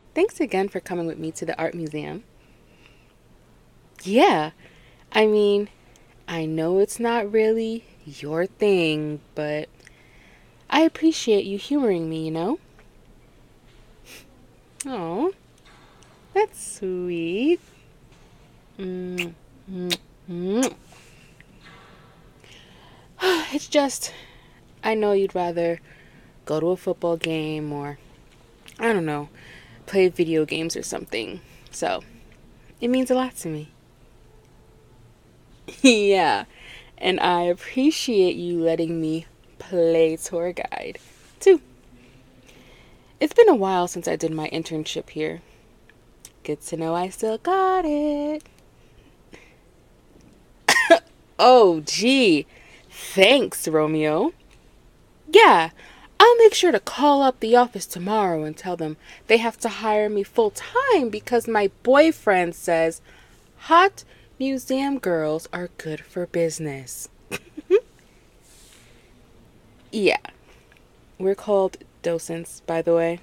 Thanks again for coming with me to the art museum. Yeah, I mean, I know it's not really your thing, but I appreciate you humoring me. Oh, that's sweet. Mm, mm, mm. It's just, I know you'd rather go to a football game or, I don't know, play video games or something. So, it means a lot to me. Yeah, and I appreciate you letting me play tour guide, too. It's been a while since I did my internship here. Good to know I still got it. Oh, gee. Thanks, Romeo. Yeah, I'll make sure to call up the office tomorrow and tell them they have to hire me full time because my boyfriend says hot museum girls are good for business. Yeah, we're called docents, by the way.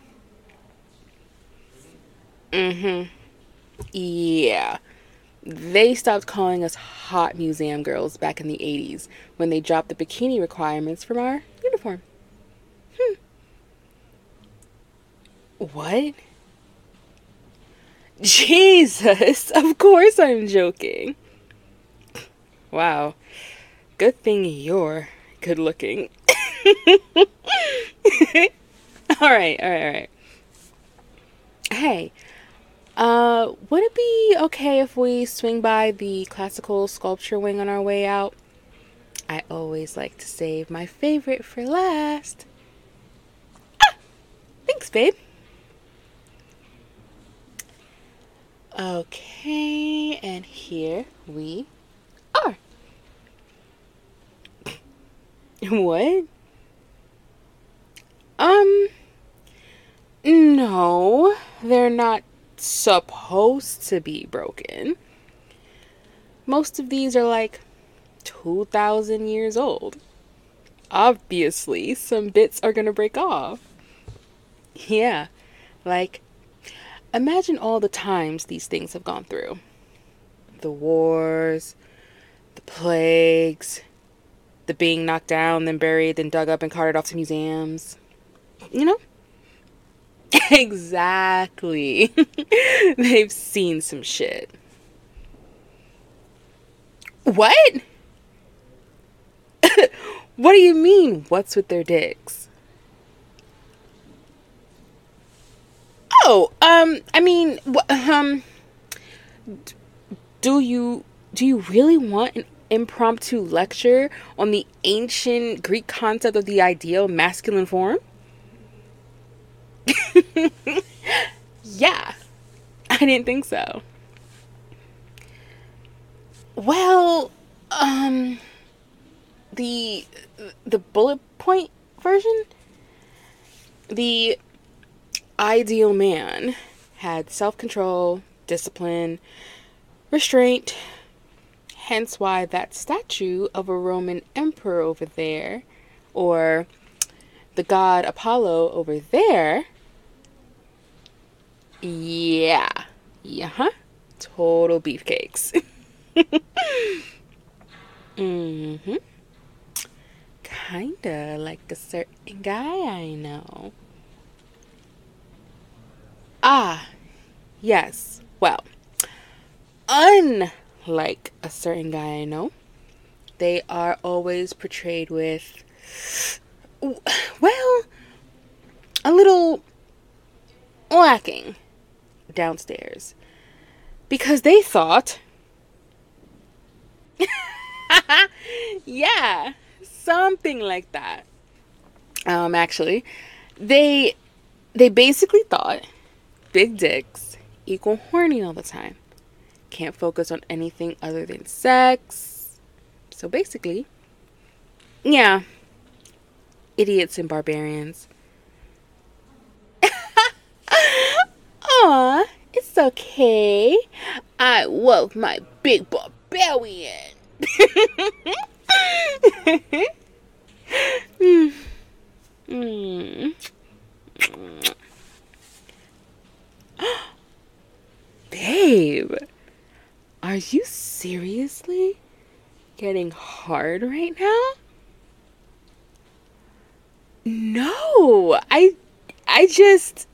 Mm-hmm. Yeah. They stopped calling us hot museum girls back in the 80s when they dropped the bikini requirements from our uniform. What? Jesus! Of course I'm joking. Wow. Good thing you're good looking. All right. Hey, would it be okay if we swing by the classical sculpture wing on our way out? I always like to save my favorite for last. Thanks, babe. Okay, and here we are. What? Um, no, they're not supposed to be broken. Most of these are like 2,000 years old. Obviously, some bits are gonna break off. Yeah, like, imagine all the times these things have gone through: the wars, the plagues, the being knocked down, then buried, then dug up and carted off to museums. You know? Exactly. They've seen some shit. What? What do you mean, what's with their dicks? Oh, I mean, do you really want an impromptu lecture on the ancient Greek concept of the ideal masculine form? Yeah, I didn't think so. Well, um, the the bullet point version, the ideal man had self-control, discipline, restraint, hence why that statue of a Roman emperor over there, or the god Apollo over there, yeah, yeah, total beefcakes. Mm-hmm. Kinda like a certain guy I know. Ah, yes. Well, unlike a certain guy I know, they are always portrayed with, well, a little lacking downstairs. Because they thought, yeah, something like that. Actually, they they basically thought big dicks equal horny all the time. Can't focus on anything other than sex. So basically, yeah, idiots and barbarians. Aw, it's okay. I love my big barbarian. Mm. getting hard right now? No, I just,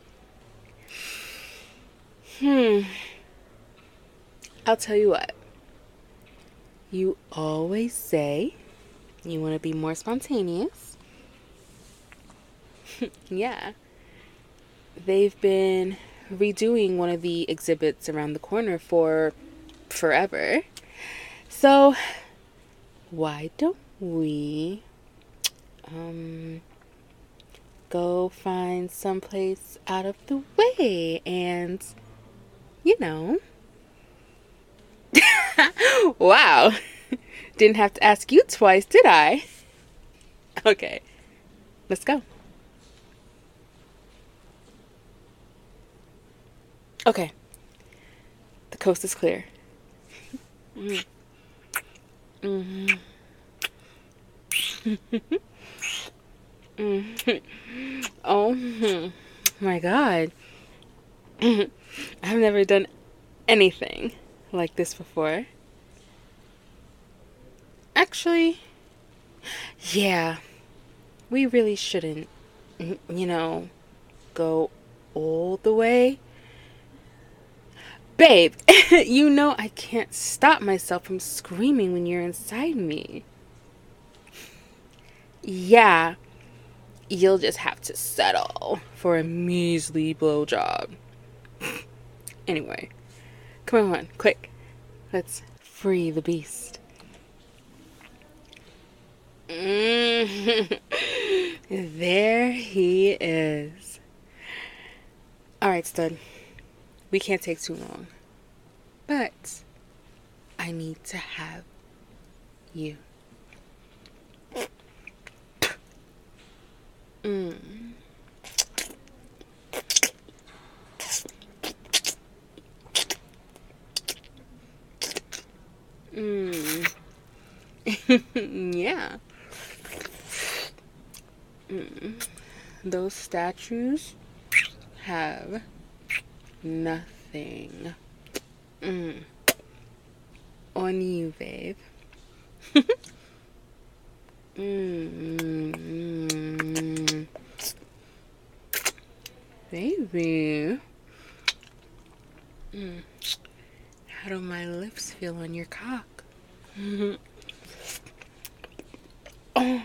I'll tell you what. You always say you want to be more spontaneous. Yeah. They've been redoing one of the exhibits around the corner for forever. So, why don't we go find someplace out of the way and, you know. Wow. Didn't have to ask you twice, did I? Okay. Let's go. Okay. The coast is clear. Mm-hmm. Oh my God. I've never done anything like this before. Actually, yeah, we really shouldn't, you know, go all the way. Babe, you know I can't stop myself from screaming when you're inside me. Yeah, you'll just have to settle for a measly blowjob. Anyway, come on, quick. Let's free the beast. There he is. Alright, stud. We can't take too long. But I need to have you. Yeah. Those statues have nothing on you, babe. Baby. How do my lips feel on your cock? Oh.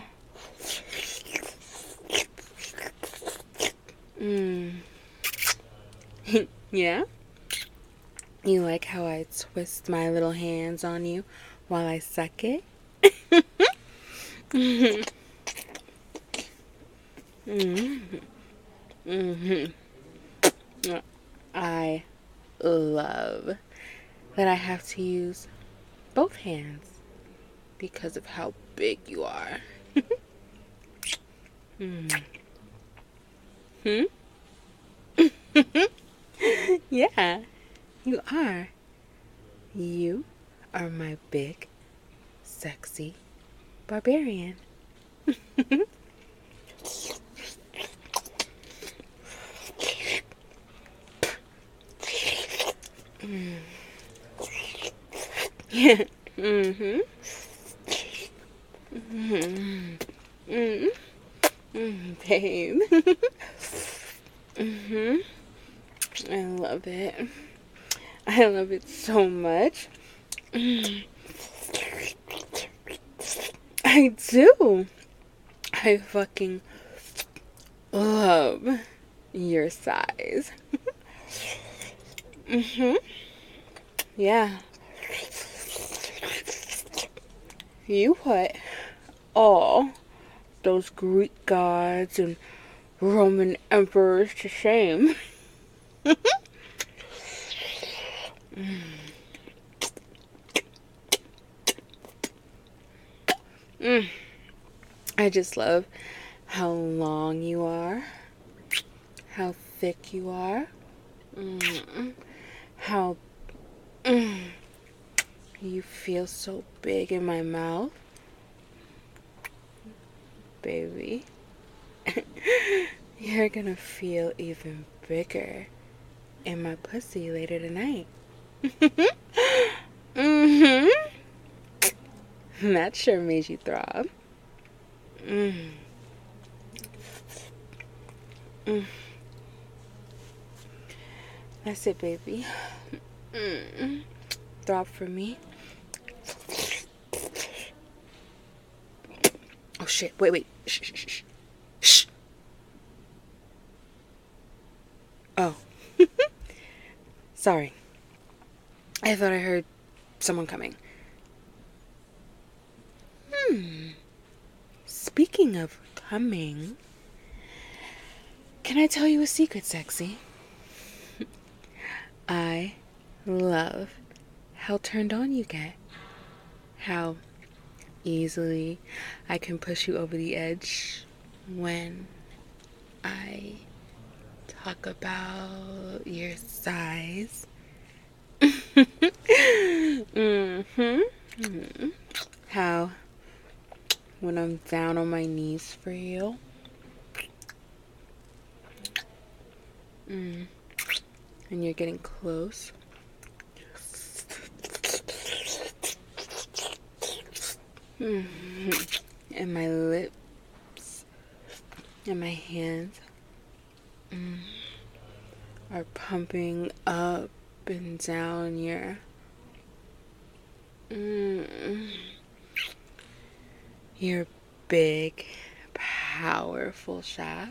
Yeah? You like how I twist my little hands on you while I suck it? I love that I have to use both hands because of how big you are. Yeah, you are. You are my big, sexy barbarian. Yeah. Babe. I love it. I love it so much. I do. I fucking love your size. Yeah. You put all those Greek gods and Roman emperors to shame. I just love how long you are, how thick you are, how you feel so big in my mouth. Baby, you're gonna feel even bigger in my pussy later tonight. That sure made you throb. Mm. Mm. That's it, baby. Mm. Throb for me. Oh shit! Wait! Shh! Shh! Shh! Shh! Oh, sorry. I thought I heard someone coming. Speaking of coming, can I tell you a secret, sexy? I love how turned on you get. How easily I can push you over the edge when I talk about your size. Mm-hmm. How when I'm down on my knees for you. And you're getting close. And my lips and my hands are pumping up and down your big, powerful shaft.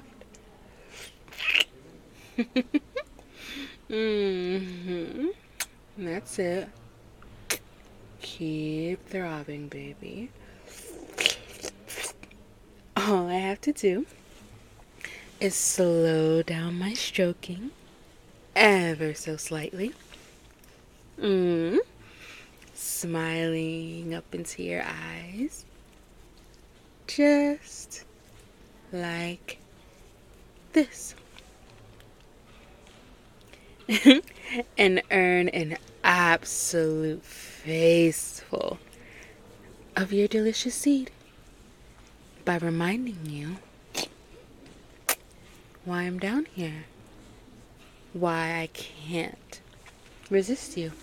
That's it. Keep throbbing, baby. All I have to do is slow down my stroking ever so slightly. Smiling up into your eyes. Just like this. And earn an absolute faceful of your delicious seed by reminding you why I'm down here. Why I can't resist you.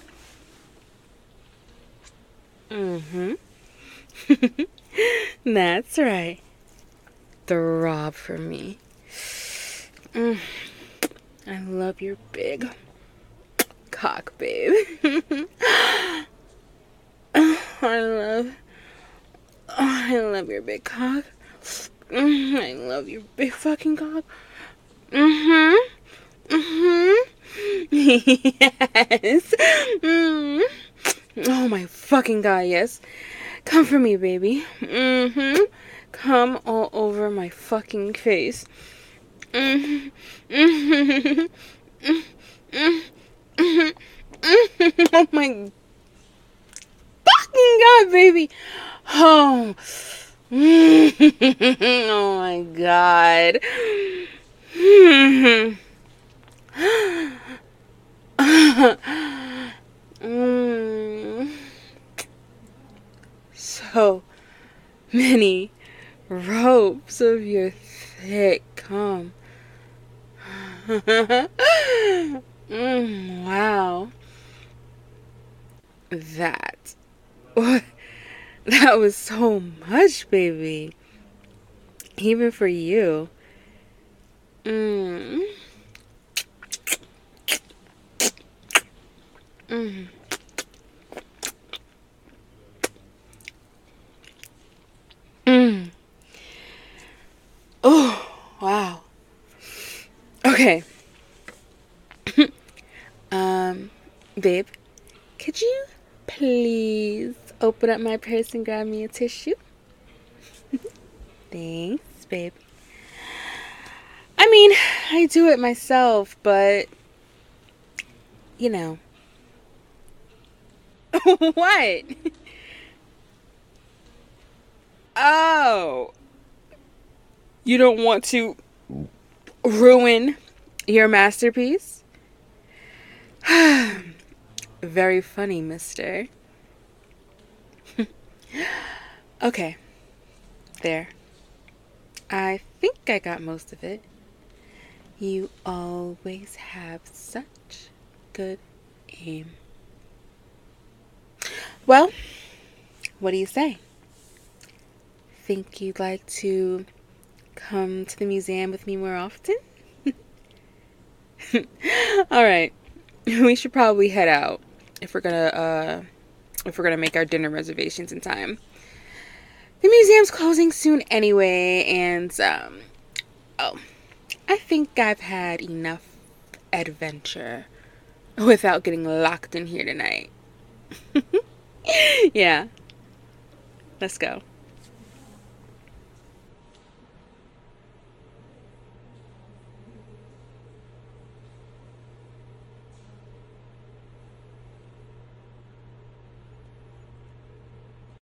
That's right. Throb for me. I love your big cock, babe. I love your big cock. I love your big fucking cock. Yes. Oh my fucking god, yes. Come for me, baby. Come all over my fucking face. Oh my fucking god, baby. Oh. Oh my god. So many ropes of your thick cum. Wow. That was so much, baby. Even for you. Oh, wow. Okay. Babe, could you please open up my purse and grab me a tissue? Thanks, babe. I mean, I do it myself, but you know. What? Oh. You don't want to ruin your masterpiece? Very funny, mister. Okay. There. I think I got most of it. You always have such good aim. Well, what do you say? think you'd like to come to the museum with me more often? All right. We should probably head out if we're gonna make our dinner reservations in time. The museum's closing soon anyway, and oh, I think I've had enough adventure without getting locked in here tonight. Yeah, let's go.